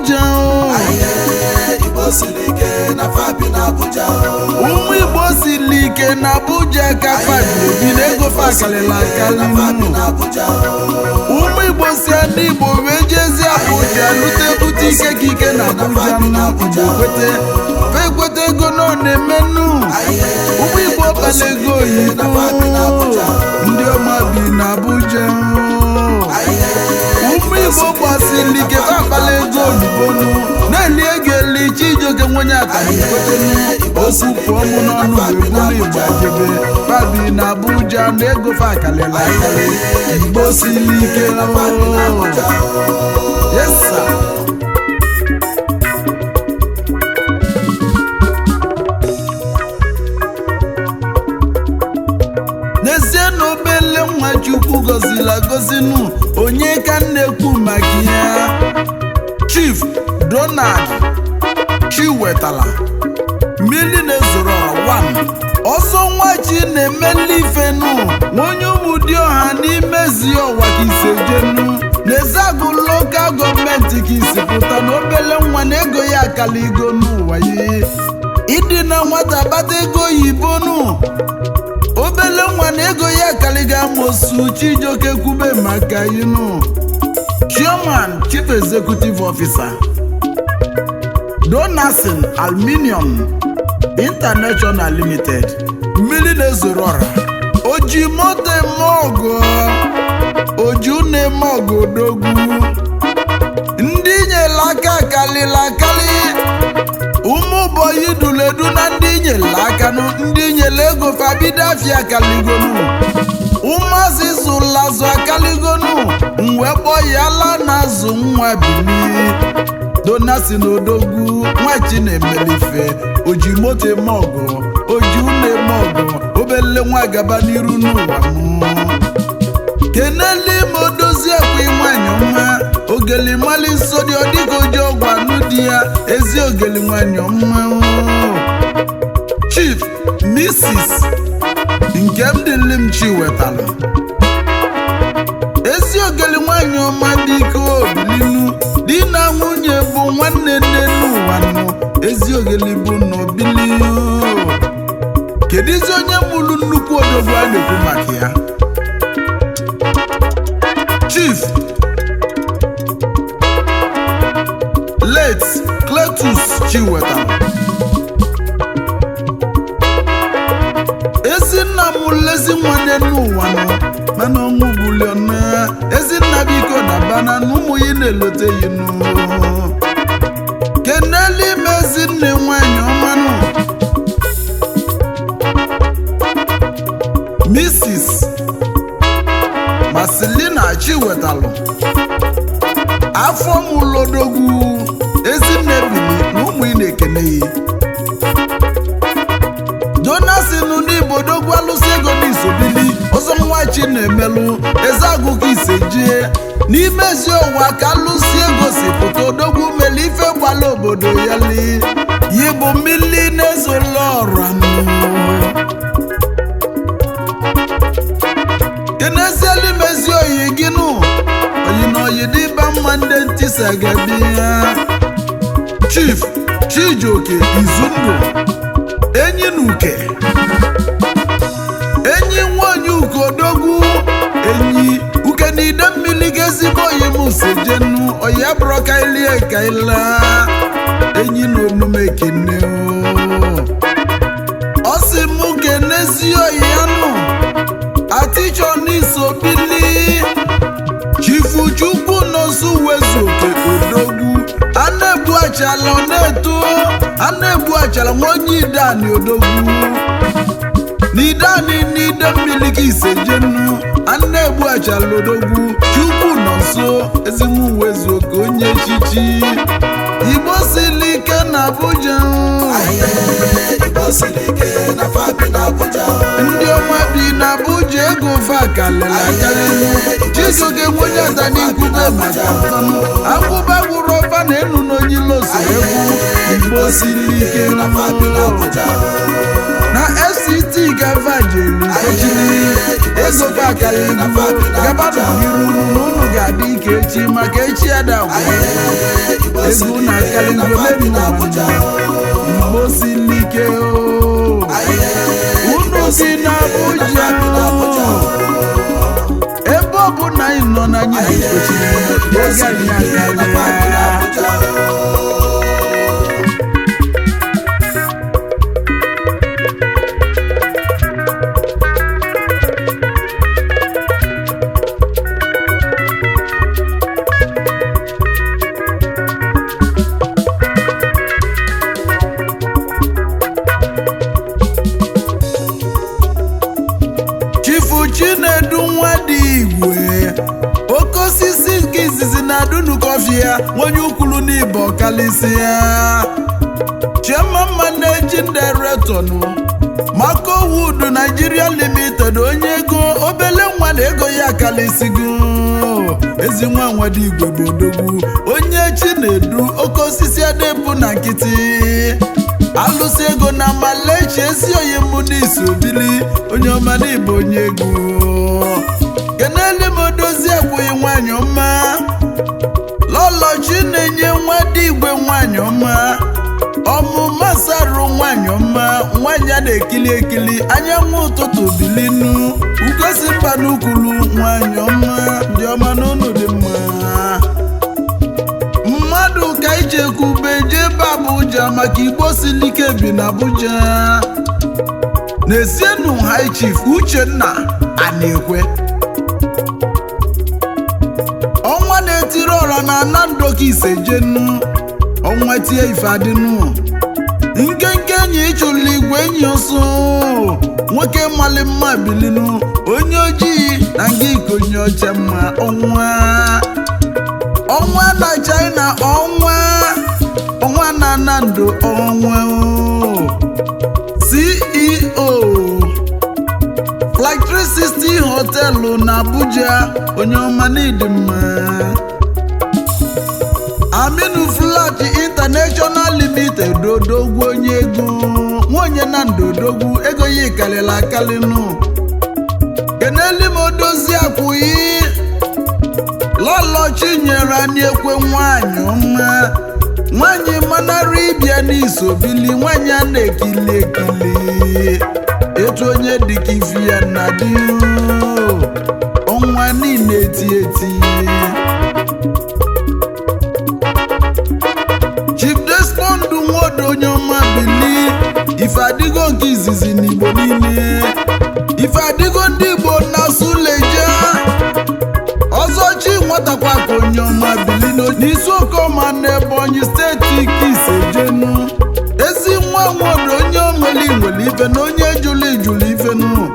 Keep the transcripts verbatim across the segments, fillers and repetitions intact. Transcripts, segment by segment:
Abuja Igbo siri ike na fabi na Abuja ụmụ Igbo siri ike na Abuja ka fabi bi na ego fa kalịla akali ụmụ Igbo si ndị Igbo wee jezi Abuja lute bute ike ka ike na Abuja kwete ekwete ego nọ na-emenu ụmụ Igbo kpala ego oyibo ndị ọma bi na Abuja ụmụ Igbo gbasiri ike akpala ego oyibo na-eli ego eli Chijioke nwenye akalikwetenu okwu pụọ mụ n'ọnụ ebulu Igbo ajebe fabi na Abuja na ego fa akalịla akali Igbo siri ike yes sir. N'ezie na obele nwa Chukwu gọzila gọzinu onye ka na-ekwu maka ya Chief Donald Chiwetala mmiri na-ezoro one ọsọ nwa chi na-emeli ifenu onye ụmụdị ọha n'imezi ọwa ka isejenu n'Ezeagu lokal gọọmenti ka isi pụta na obele nwa na ego ya akaligo n'ụwa ya ịdị na nwata bata ego oyibo nu obele nwa na ego ya kaliga amosu Chijioke kwube maka inu Chairman Chief Executive Officer Donasin Aluminium International Limited mmiri na-ezoro ọra oji moto mogo oju na-emogo odogwu ndị nyela aka kalila akali ụmụ boyi duledu na ndị nyela aka ndị nyela ego fabido afia kaligonu ụmụazị zụlazụ akaligonu mwe kpọyala na-azụ nwa bili Donasin odogwu nwachi na-emelife oji moto emogo oju na-emogo obele nwa gaba n'iru n'ụwa keneli modozi ekwe nwanyị ọma ogeli mali nsọ dị ọdịka oji ọgwụ anụ di ya ezi ogeli nwanyị ọma Chief Missus Nkemdilim Chiwetala ezi ogeli nwanyị ọma dị ike obilinu di na nwunye bụ nwanne nne n'ụwa nọ ezi ogeli bụ n'obili kedizi onye mụrụ nnukwu odogwu a na-ekwu maka ya Chief Late Cletus Chiwetala ezinna m lezi nwanne n'ụwa nọ mana ọnwụ buliona ezinna biko na bana na ụmụ yi na-elote yi n'ụwa keneli mezinne nwanyị ọmanụ Missus Marcelina Chiwetala afọ m lodogwu ezinne bili na ụmụ yi na-ekene ya Donasin n'Igbo dogwu alụsị ego n'isobili ọzọ nwachi na-emelụ Ezeagu ka isejie n'ime ezi ụwa ka alụsị ego si pụta odogwu mele ife gbala obodo ya li yi bụ mmili na-ezola ọra kenezieli mezi oyi gị nụ oyi na oyi dịba mma ndị ntisa gabi ya Chief Chijioke Izundụ enyi n'uke enyi nwanyị uke odogwu enyi uke na ide mmiri ga-ezigbo oyi m sejenu oyi abụrụ kailie kaila enyi na omume kene ọ sị m kenezi oyi ya nụ atichọ n'isobili Chifu Chukwu n'osu wezuoke odogwu a na-egbu achala ọ na-eto a na-egbu achala nwaonye idani odogwu n'idani n'ide mmiri ka isejenu a na-egbu achala odogwu Chukwu nọ nso ezinwa wezuoke onye echichi Igbo siri ike na Abuja ndị ọma bi na Abuja ego fa kalịla akarịrị Chijioke nwenye atanikwube maka mfanụ akwụba gwụrụ ọfa na enu n'onyiloso egwu Igbo siri ike na F C T gava jeri ego fa kalịrị gaba n'iru n'ụlọ ga-adị ka echi maka echi adagwa Igbo egwu siri na ike na akarịgolenu na Abuja Igbo siri ike o unu bi na Abuja ebe ọ bụ na anyị nọ na anyị na-ekochiri oge anyị akarịa Chinedu Nwadigwe oke osisi nke izizi na-adụ n'ụkọfị ya onye ukwulu n'ibo kalịsịa Chairman Managing Director nụ Mako Wood Nigeria Limited onye ego obele nwa na ego ya kalịsịgo ezi nwa Nwadigwe bụ odogwu onye Chinedu oke osisi adịbụ na nkịtị alụsị ego na Malaysia esi oyi mụ n'iso bili onye ọma n'Igbo onye ego kenele m odozi akwụghị nwanyị ọma lọlọchi na-enye Nwadigwe nwanyị ọma ọmụma sarụ nwanyị ọma nwanyị a na-ekili ekili anyanwụ ụtụtụ bilinu ugosi mba n'ukulu nwanyị ọma ndị ọma n'ụlọ dị mma mmadụ ka ijekwube jebe Abuja maka Igbo siri ike bi na Abuja na-esienu High Chief Uchenna Anekwe ọnwa na-etiri ọra na Anando ka isejenu ọnwa tie ife adịnụ nkenke enyi ịchụlụ igwe enyi ọsọ nwoke mali mma bilinu onye ojii na nga ikonye ọcha mma ọnwa ọnwa na China ọnwa ọnwa na Anando ọnwa C E O Flight three sixty hotelu na Abuja onye ọma n'ịdị mma Aminu Flat International Limited odogwu onye ego nwonye na ndodogwu ego ya ikalịla akalịnụ keneli m odozi akwụghị lọlọ Chinyere Anekwe nwanyị ọma nwanyị manara ịbịa n'iso bili nwanyị a na-ekili ekili etu onye dịka ifi ya na dị ọnwa niile eti eti Chief Desmond Nwodo onye ọma bili ife adịgo nke izizi n'Igbo niile ife adịgo ndị Igbo na Suleja ọzọ chi nwatakwa ka onye ọma bilino n'isi okoma na Ebonyi steeti ka isejenu ezi nwa Nwodo onye omeli nwere ife na onye jụrụ ijụrụ ife nụ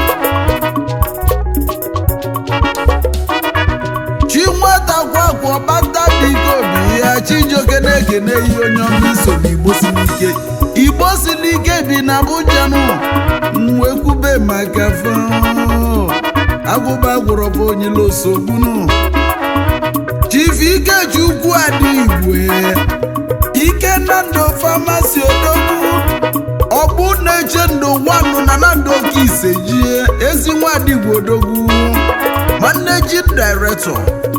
chi nwatakwa ka ọbata biko bi ya Chijioke na-ekene ihe onye ọma iso n'Igbo siri ike Igbo siri ike bi na Abuja nụ wee kwube maka fa agụba gwụrọbụ onye losogbunu Chief Ikechukwu Adigwe Ikenando Pharmacy odogwu ọgbụ na-eche ndụ nwanụ na Anando ka isejie ezi nwa Adigwe odogwu Managing Director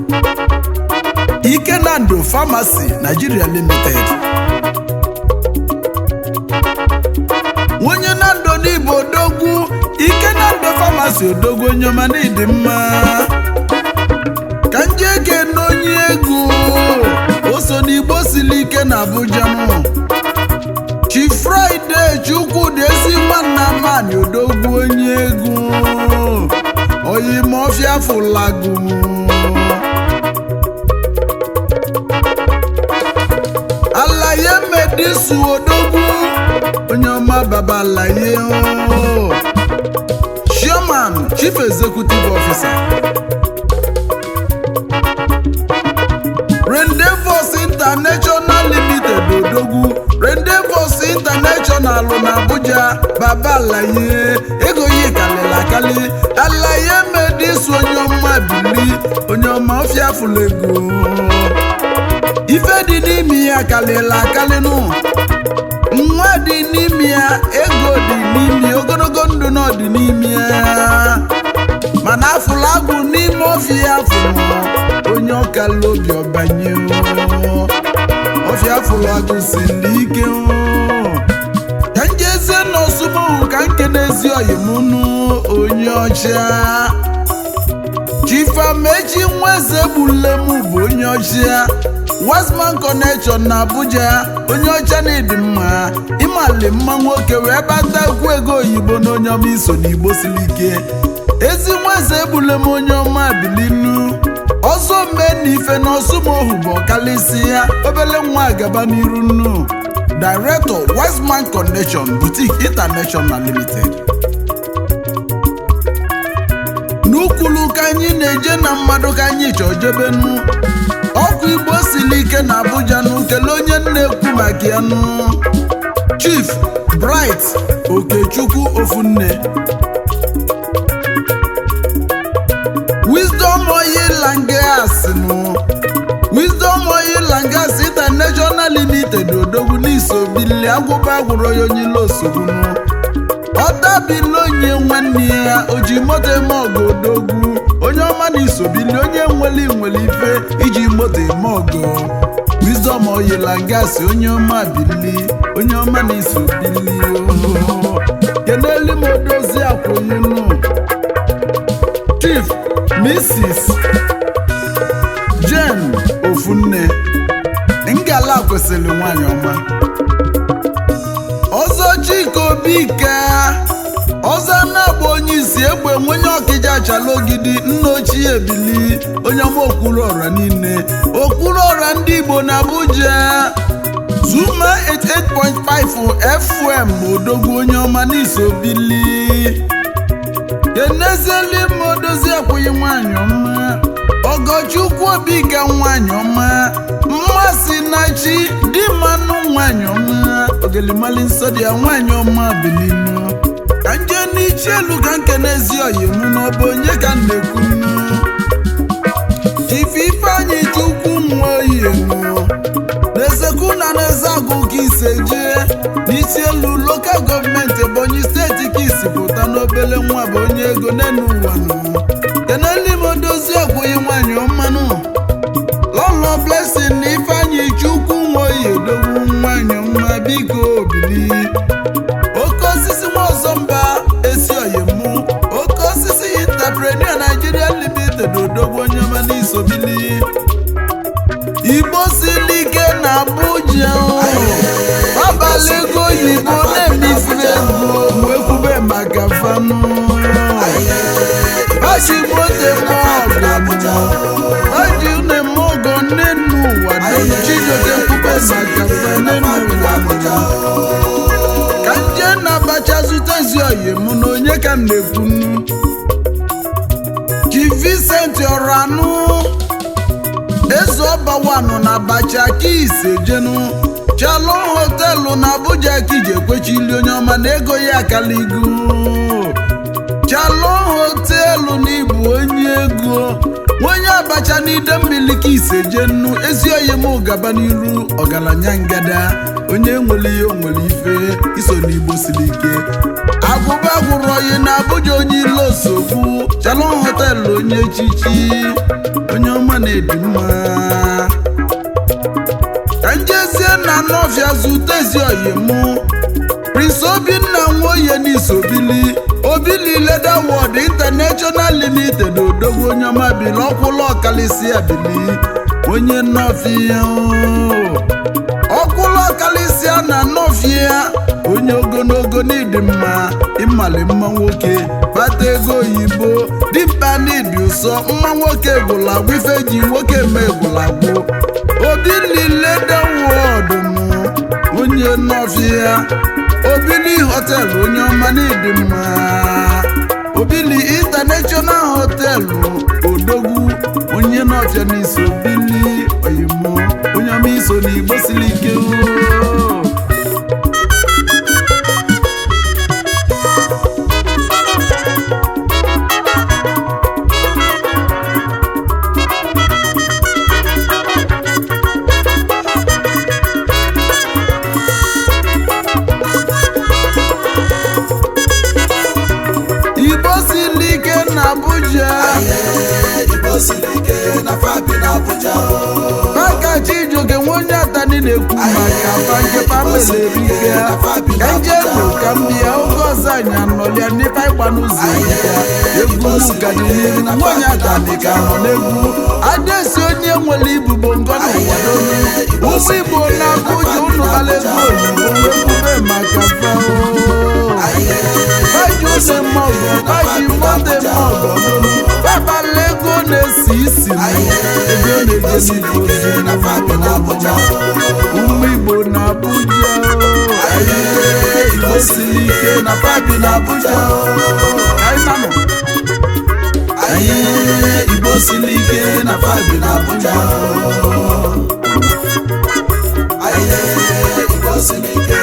Ikenando Pharmacy Nigeria Limited nwonye Nando n'Igbo odogwu Ikenando Pharmacy odogwu onye ọma n'ịdị mma ka nje eke n'onye ego o so n'Igbo siri ike na Abuja nụ Chief Friday Chukwudi ezi nwanna mani odogwu onye ego oyimọfịa fụlagu Alaye Medisu odogwu onye ọma baba Alaye Chairman Chief Executive Officer Rendezvous International Limited odogwu Rendezvous International na Abuja baba Alaye ego yi kalịla akali Alaye Medisu onye ọma bili onye ọma ọfịa fụlego ife dị n'ime ya kalịla akalịnụ nwa dị n'ime ya ego dị n'ime ogologo ndụ na ọ dị n'ime ya mana afụla agwụ n'ime ọfịa afụ ọkala obi ọbanye ọfịa fụrụ agụsili ike ka njeze n'ọsụmohu ka nke n'ezi oyimunu onye ọcha Chifamechi Nweze Gbulemu bụ onye ọcha Westman Connection na Abuja onye ọcha na-edi mma ịmali mma nwoke wee batakwu ego oyibo na onye ọma iso n'Igbo siri ike ezi Nweze Gbulemu onye ọma bilinu ọzọ mee n'ife na ọsụmohu bụ ọkalịsị ya obele nwa agaba n'iru nnu Director Westman Connection Boutique International Limited n'ukwulu ka anyị na-eje na mmadụ ka anyị chọọ jebenu ọkụ Igbo siri ike na Abuja n'ukele onye na-ekwu maka ya nụ Chief Bright Okechukwu Ofunne Wisdom Oil and Gas nụ Wisdom Oil and Gas International Limited odogwu n'iso bili agwụba agwụrụ ya onye ilo osogbu ọdabila onye nwanne ya oji moto eme ọgụ odogwu onye ọma n'iso bili onye nweli nweli ife iji moto eme ọgụ Wisdom Oil and Gas onye ọma bili onye ọma n'iso bili keneli m odozi akwụyinu Chief Missus Jane Ofunne ngala kwesịrị nwanyị ọma ọzọ Chika Obika ọzọ na-agba onye isi egbe nwenye Ọkịja Achalogidi nna ochie ebili onye ọma okpuru ọra niile okpuru ọra ndị Igbo na Abuja Zuma eighty-eight point five F M odogwu onye ọma n'iso bili kenezeli m odozi akwụghị nwanyị ọma Ọgọchukwu Obika nwanyị ọma mmasị na chi dị mmanụ nwanyị ọma ogelimali nsọ dị ya nwanyị ọma bilinu ka nje n'ichi elu ka nke n'ezi oyimụ n'ọbụ onye ka na-ekwu Chief Ifeanyi Chukwu nwa oyimụ na-esekwu na na-ezagụ ka ise jee n'ichi elu lokal gọọmenti Ebonyi steeti ka isi pụta n'obele nwa bụ onye ego n'enu ụwa nụ keneli m odozi akwụghị nwanyị ọmanụ Lolo Blessing na Ifeanyi Chukwu nwa oyedogwu nwanyị ọma biko bili oke osisi nwa ọzọ mba esi oyimụ oke osisi Entrepreneur Nigeria Limited odogwu onye ọma n'iso bili Igbo siri ike na Abuja abalị ego oyibo na-emefuru ego wee kwube maka fanụ Aji mote mogo Aji une mogo nenu wadonu Chijoke kwube maka fanenu Kanje na bacha zutezi oyimu na onye ka na-ekwunu Chief Vincent Oranu Ezo Ọbawanu na bacha ka ise jenu Shalom Hotelu na Abuja ka ije kwechili onye ọma na ego ya akaligu Shalom Hotelu n'ibu onye ego onye abacha n'ide mmiri ka ise jenu ezi oyim gaba n'iru ọgaranya ngada onye nwere ihe onwere ife iso n'Igbo siri ike agwụba gwụrụ oyi na Abuja onye ilo osogbu Shalom Hotelu onye echichi onye ọma na-edi mma ka njezie na Nọfịa zute ezi oyim Prince Obinna Nwoye n'isobili Obili Leather World International Limited odogwu onye ọma bili ọkwụlụ ọkalịsị abili onye Nọfịa ọkwụlụ ọkalịsị na Nọfịa onye ogologo n'ịdị mma ịmali mma nwoke bata ego oyibo dimkpa n'ịdị ụsọ mma nwoke gwụlagwụ ife ji nwoke mee gwụlagwụ Obili Leather World onye Nọfịa Obili Hotel onye ọma n'ịdị mma Obili International Hotel odogwu onye Nọfịa n'iso Obili oyimo onye ọma iso n'Igbo siri ike Igbo siri ike na Abuja Igbo siri ike na Fabina n'Abuja maka Chijioke nwe onye atani na-ekwu maka pankepa melerike ka njelu ka mbịa oge ọzọ anyị anọlịa n'ife ịgba n'ụzọ ya egwu m ka dị n'ihu nwanyị atani ka nọ n'egwu adesi onye nwere ibubo ngọ na ụwado ụmụ Igbo na-abụja ụnụ ala ego oyibo ekwube maka fao baji ose mmọgọ baji mọte mmọgọ babala ego na-esi isi ego na-eje n'Igbo na fabi n'Abuja ụmụ Igbo na-Abuja Igbo siri ike na fabi n'Abuja Igbo siri ike na fabi n'Abuja Igbo siri ike